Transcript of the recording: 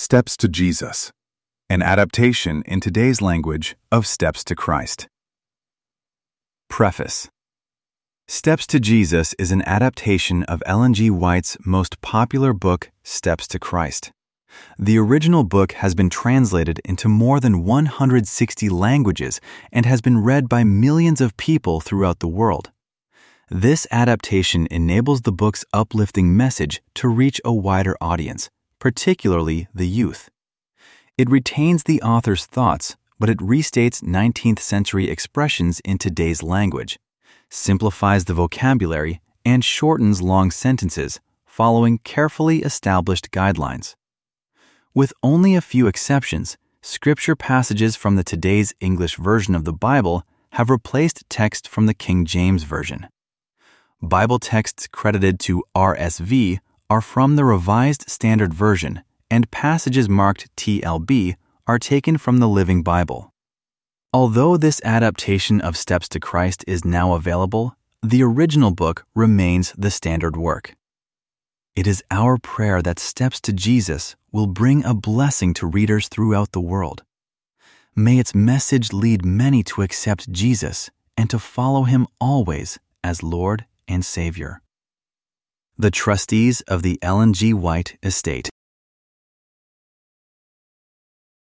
Steps to Jesus, an adaptation in today's language of Steps to Christ. Preface. Steps to Jesus is an adaptation of Ellen G. White's most popular book, Steps to Christ. The original book has been translated into more than 160 languages and has been read by millions of people throughout the world. This adaptation enables the book's uplifting message to reach a wider audience, particularly the youth. It retains the author's thoughts, but it restates 19th century expressions in today's language, simplifies the vocabulary, and shortens long sentences, following carefully established guidelines. With only a few exceptions, scripture passages from the today's English version of the Bible have replaced text from the King James Version. Bible texts credited to RSV are from the Revised Standard Version, and passages marked TLB are taken from the Living Bible. Although this adaptation of Steps to Christ is now available, the original book remains the standard work. It is our prayer that Steps to Jesus will bring a blessing to readers throughout the world. May its message lead many to accept Jesus and to follow him always as Lord and Savior. The Trustees of the Ellen G. White Estate.